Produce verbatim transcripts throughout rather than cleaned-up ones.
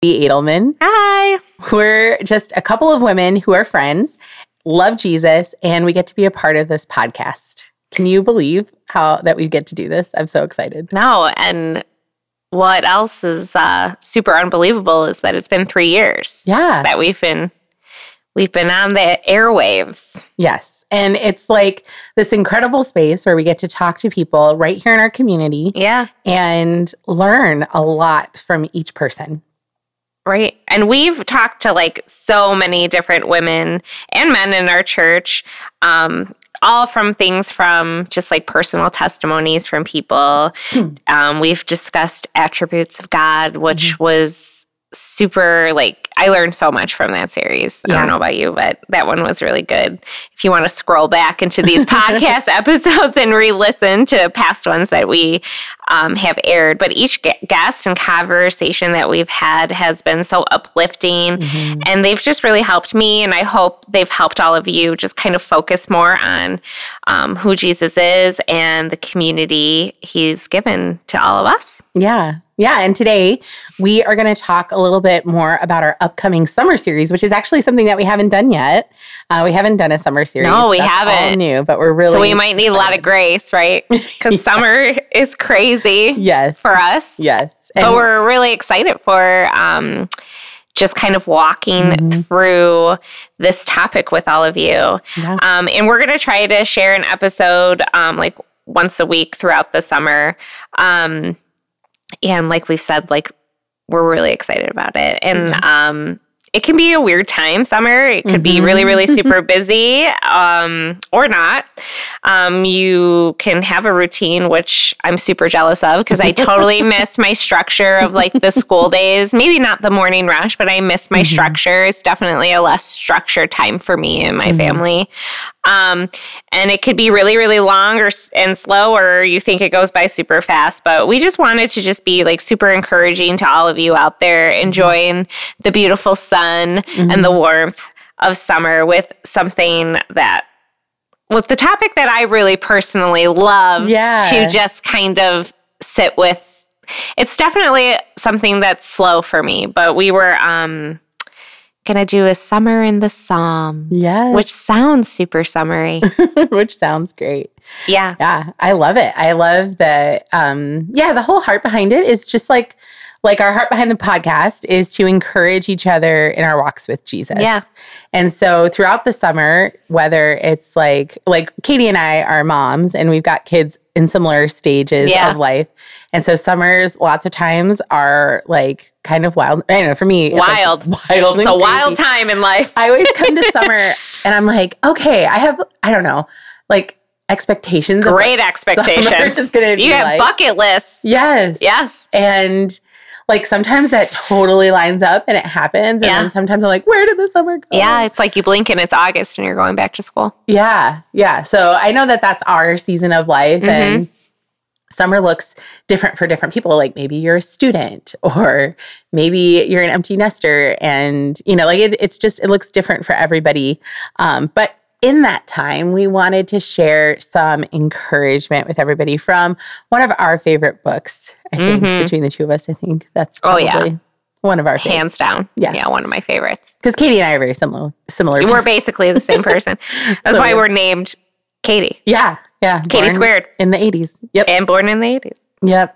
Edelman. Hi. We're just a couple of women who are friends, love Jesus, and we get to be a part of this podcast. Can you believe how that we get to do this? I'm so excited. No, and what else is uh, super unbelievable is that it's been three years. Yeah. That we've been we've been on the airwaves. Yes. And it's like this incredible space where we get to talk to people right here in our community. Yeah. And learn a lot from each person. Right. And we've talked to like so many different women and men in our church, um, all from things from just like personal testimonies from people. Hmm. Um, we've discussed attributes of God, which Mm-hmm. was super, like, I learned so much from that series. Yeah. I don't know about you, but that one was really good. If you want to scroll back into these podcast episodes and re-listen to past ones that we um, have aired. But each guest and conversation that we've had has been so uplifting. Mm-hmm. And they've just really helped me. And I hope they've helped all of you just kind of focus more on um, who Jesus is and the community he's given to all of us. Yeah. Yeah. And today we are going to talk a little bit more about our upcoming summer series, which is actually something that we haven't done yet. Uh, we haven't done a summer series. No, we That's haven't. all new, but we're really So we might need a lot of grace, right? Because Yeah. summer is crazy Yes. for us. Yes. But And- we're really excited for um, just kind of walking Mhm. through this topic with all of you. Yeah. Um, and we're going to try to share an episode um, like once a week throughout the summer. Um, and like we've said, like we're really excited about it. And Yeah. um, it can be a weird time, summer. It could be Mhm. really, really super busy um, or not. Um, you can have a routine, which I'm super jealous of because I totally miss my structure of like the school days. Maybe not the morning rush, but I miss my Mhm. structure. It's definitely a less structured time for me and my Mhm. family. Um, and it could be really, really long or and slow, or you think it goes by super fast. But we just wanted to just be like super encouraging to all of you out there enjoying the beautiful sun Mhm. and the warmth of summer with something that was the topic that I really personally love Yeah. to just kind of sit with. It's definitely something that's slow for me, but we were um, going to do a summer in the Psalms, Yes. which sounds super summery. Which sounds great. Yeah. Yeah, I love it. I love that. Um, yeah, the whole heart behind it is just like, like our heart behind the podcast is to encourage each other in our walks with Jesus. Yeah. And so throughout the summer, whether it's like, like Katie and I are moms and we've got kids in similar stages Yeah. of life. And so summers, lots of times are like kind of wild. I don't know, for me, it's Wild. Like wild. It's and a wild crazy. time in life. I always come to summer and I'm like, okay, I have, I don't know, like expectations. Great of what expectations. Summer is gonna be You have like. bucket lists. Yes. Yes. And like sometimes that totally lines up and it happens. And Yeah. then sometimes I'm like, where did the summer go? Yeah, it's like you blink and it's August and you're going back to school. Yeah. Yeah. So I know that that's our season of life. Mhm. And summer looks different for different people. Like maybe you're a student or maybe you're an empty nester. And, you know, like it, it's just, it looks different for everybody. Um, but in that time, we wanted to share some encouragement with everybody from one of our favorite books. I think Mhm. between the two of us, I think that's Oh, probably yeah. one of our Hands faves. down. Yeah. Yeah, one of my favorites. Because Katie and I are very similar. Similar. We're basically the same person. That's So why weird. we're named Katie. yeah. Yeah. Katie Born squared. in the eighties. Yep. And born in the eighties. Yep.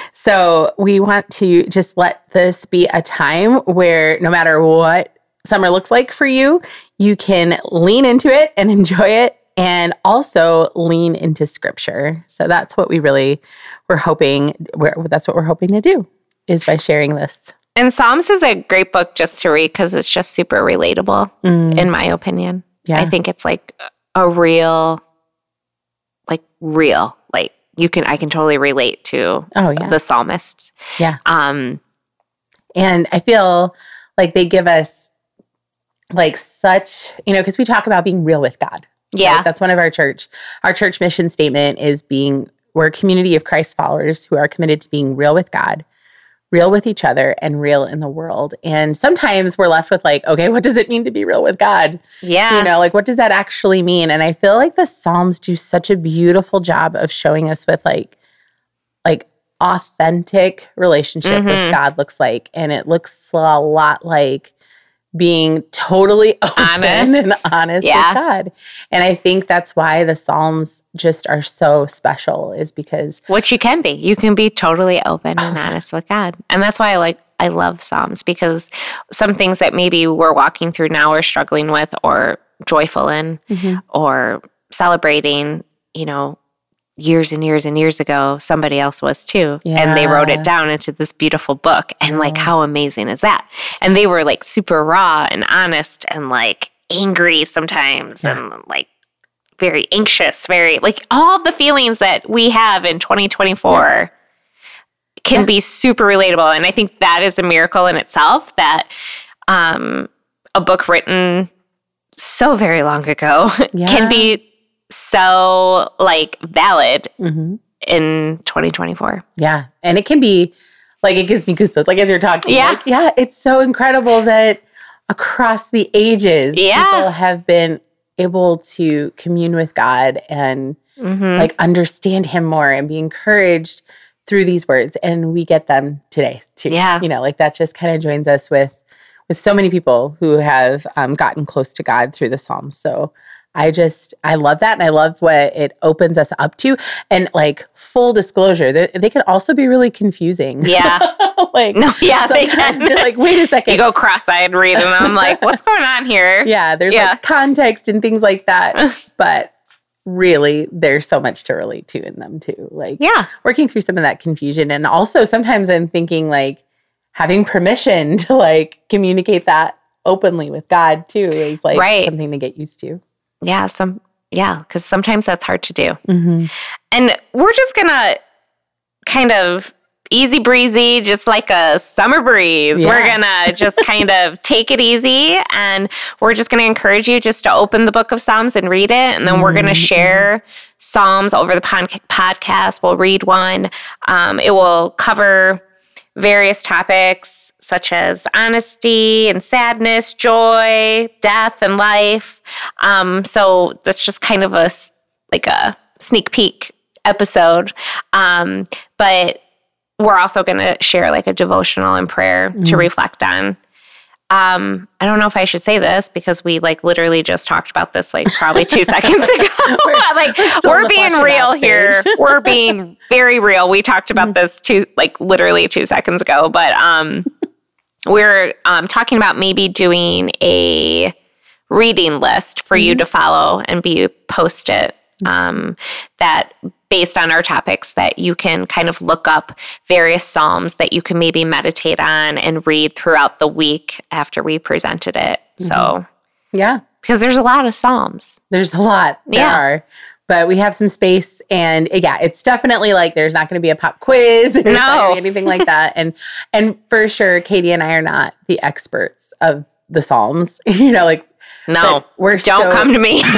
So we want to just let this be a time where no matter what summer looks like for you, you can lean into it and enjoy it and also lean into scripture. So that's what we really were hoping, we're, that's what we're hoping to do is by sharing this. And Psalms is a great book just to read because it's just super relatable, Mm, in my opinion. yeah. I think it's like a real, like real, like you can, I can totally relate to Oh, yeah. the psalmists. Yeah. Um, And I feel like they give us like such, you know, because we talk about being real with God. yeah. Right? That's one of our church. Our church mission statement is being, we're a community of Christ followers who are committed to being real with God, real with each other, and real in the world. And sometimes we're left with like, okay, what does it mean to be real with God? Yeah. You know, like what does that actually mean? And I feel like the Psalms do such a beautiful job of showing us with like, like authentic relationship mm-hmm. with God looks like. And it looks a lot like being totally open honest. and honest yeah. with God. And I think that's why the Psalms just are so special, is because... Which you can be. You can be totally open and honest with God. And that's why I like, I love Psalms, because some things that maybe we're walking through now or struggling with or joyful in mm-hmm. or celebrating, you know, years and years and years ago, somebody else was too. Yeah. And they wrote it down into this beautiful book. And yeah. like, how amazing is that? And they were like super raw and honest and like angry sometimes yeah. and like very anxious, very like all the feelings that we have in twenty twenty-four yeah. can yeah. be super relatable. And I think that is a miracle in itself, that um, a book written so very long ago yeah. can be so like valid mm-hmm. in twenty twenty-four. Yeah. And it can be like, it gives me goosebumps. Like as you're talking, yeah. like, yeah, it's so incredible that across the ages, yeah. people have been able to commune with God and mm-hmm. like understand him more and be encouraged through these words. And we get them today too. Yeah. You know, like that just kind of joins us with, with so many people who have um, gotten close to God through the Psalms. So I just, I love that. And I love what it opens us up to. And like full disclosure, they, they can also be really confusing. Yeah. like, no, yeah, they can. They're like, wait a second. You go cross-eyed reading them. I'm like, what's going on here? Yeah. There's yeah. like context and things like that. But really, there's so much to relate to in them too. Like yeah. working through some of that confusion. And also sometimes I'm thinking like having permission to like communicate that openly with God too is like right. something to get used to. Yeah, some yeah, because sometimes that's hard to do. Mm-hmm. And we're just gonna kind of easy breezy, just like a summer breeze. Yeah. We're gonna just kind of take it easy, and we're just gonna encourage you just to open the book of Psalms and read it, and then mm-hmm. we're gonna share Psalms over the pod- podcast. We'll read one. Um, it will cover various topics such as honesty and sadness, joy, death, and life. Um, so that's just kind of a like a sneak peek episode. Um, but we're also going to share like a devotional and prayer mm. to reflect on. Um, I don't know if I should say this because we like literally just talked about this like probably two seconds ago. we're, like we're, we're being real here. We're being very real. We talked about mm. this two like literally two seconds ago, but um, we're um, talking about maybe doing a reading list for mm. you to follow and be posted. Um, that based on our topics that you can kind of look up various Psalms that you can maybe meditate on and read throughout the week after we presented it. Mm-hmm. So, yeah. Because there's a lot of Psalms. There's a lot. There yeah. are. But we have some space, and yeah, it's definitely like there's not going to be a pop quiz. There's no. not gonna be anything like that. And and for sure, Katie and I are not the experts of the Psalms. You know, like no, we're don't so, come to me.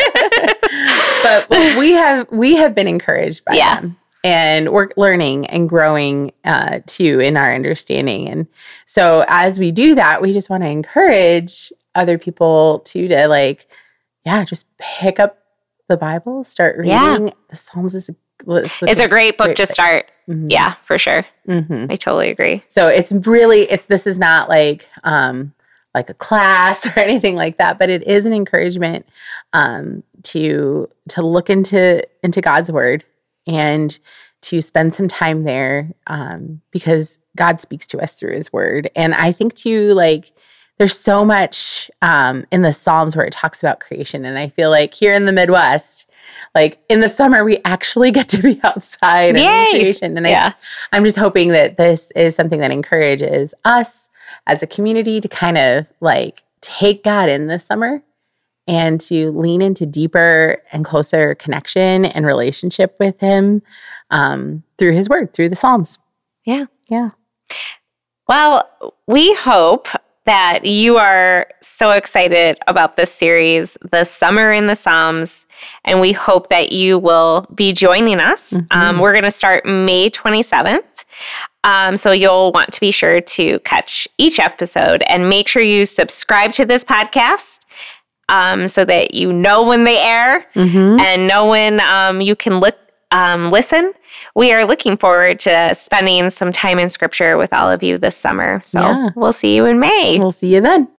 But we have we have been encouraged by yeah. them, and we're learning and growing uh, too in our understanding. And so as we do that, we just want to encourage other people too to like, yeah, just pick up the Bible, start reading. Yeah. The Psalms is a, it's, it's a great book great to place. start. Mm-hmm. Yeah, for sure. Mm-hmm. I totally agree. So it's really it's this is not like. Um, like a class or anything like that, but it is an encouragement um, to to look into into God's word and to spend some time there um, because God speaks to us through his word. And I think too, like there's so much um, in the Psalms where it talks about creation. And I feel like here in the Midwest, like in the summer, we actually get to be outside and in creation. And yeah. I, I'm just hoping that this is something that encourages us as a community to kind of like take God in this summer and to lean into deeper and closer connection and relationship with him um, through his word, through the Psalms. Yeah. Yeah. Well, we hope that you are so excited about this series, The Summer in the Psalms, and we hope that you will be joining us. Mm-hmm. Um, we're going to start May twenty-seventh. Um, so you'll want to be sure to catch each episode and make sure you subscribe to this podcast um, so that you know when they air mm-hmm. and know when um, you can look um, listen. We are looking forward to spending some time in Scripture with all of you this summer. So Yeah. we'll see you in May. We'll see you then.